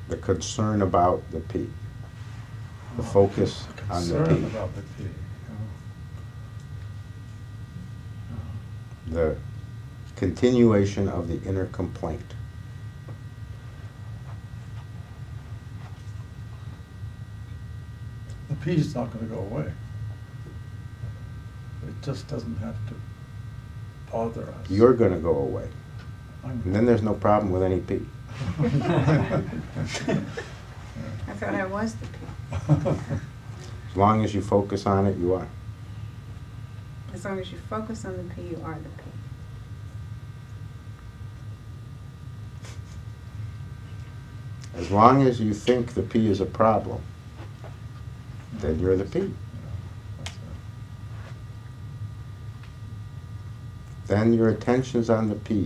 The concern about the P. The focus on the Concern P. about the P. The continuation of the inner complaint. The P is not going to go away. It just doesn't have to bother us. You're going to go away. I'm- And then there's no problem with any P. I thought I was the P. As long as you focus on it, you are. As long as you focus on the P, you are the P. As long as you think the P is a problem, then you're the P. Yeah, that's it. Then your attention's on the P.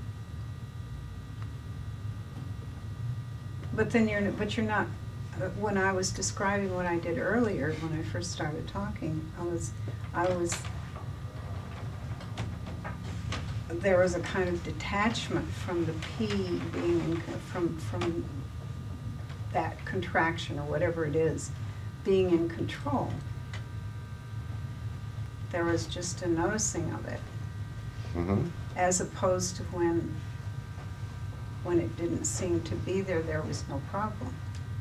But then you're not, when I was describing what I did earlier, when I first started talking, there was a kind of detachment from the P being from that contraction or whatever it is, being in control. There was just a noticing of it, as opposed to when it didn't seem to be there, there was no problem.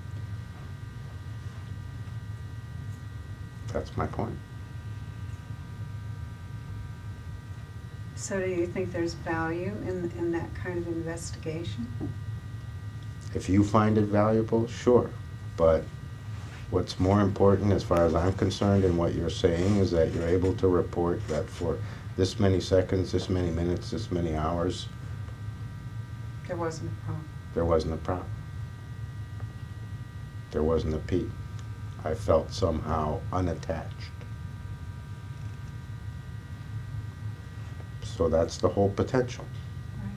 That's my point. So do you think there's value in that kind of investigation? If you find it valuable, sure. But what's more important, as far as I'm concerned, and what you're saying, is that you're able to report that for this many seconds, this many minutes, this many hours, There wasn't a problem. there wasn't a problem. There wasn't a P. I felt somehow unattached. So that's the whole potential. Right.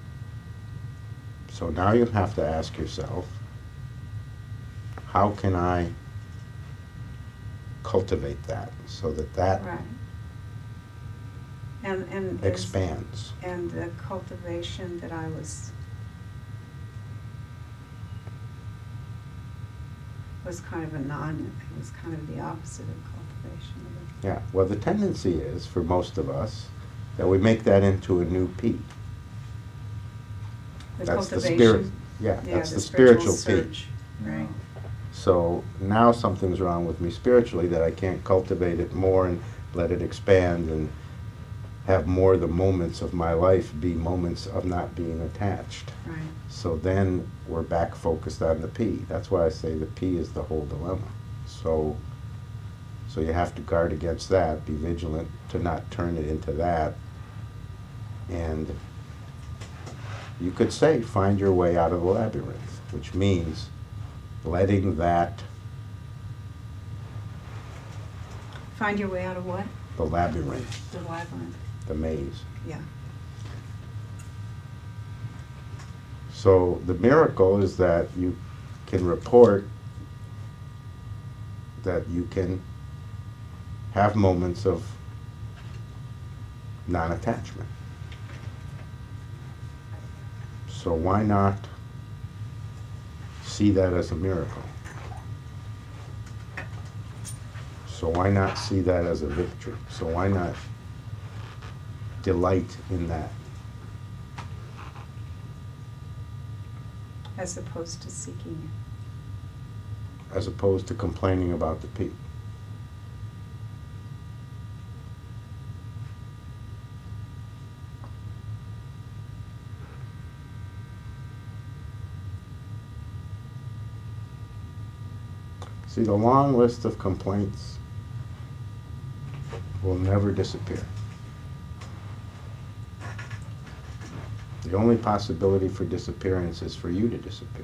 So now you have to ask yourself, how can I cultivate that so that that Right. And expands? and the cultivation that I was kind of it was kind of the opposite of cultivation of it. Yeah, well, the tendency is, for most of us, that we make that into a new P. The That's the cultivation. spirit. Yeah, that's the spiritual P. surge, right? So now something's wrong with me spiritually, that I can't cultivate it more and let it expand and have more of the moments of my life be moments of not being attached. Right. So then we're back focused on the P. That's why I say the P is the whole dilemma. So you have to guard against that, be vigilant to not turn it into that. And you could say, find your way out of the labyrinth, which means letting that, Find your way out of what? the labyrinth, The labyrinth. the maze. Yeah. So the miracle is that you can report that you can have moments of non-attachment. So why not see that as a miracle? So why not see that as a victory? So why not delight in that? As opposed to seeking As opposed to complaining about the P. See, the long list of complaints will never disappear. The only possibility for disappearance is for you to disappear.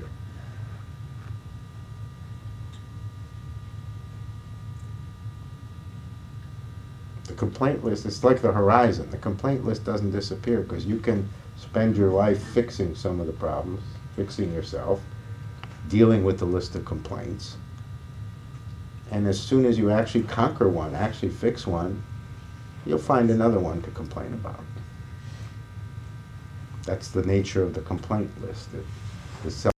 The complaint list, it's like the horizon. The complaint list doesn't disappear because you can spend your life fixing some of the problems, fixing yourself, dealing with the list of complaints. And as soon as you actually conquer one, actually fix one, you'll find another one to complain about. That's the nature of the complaint list. The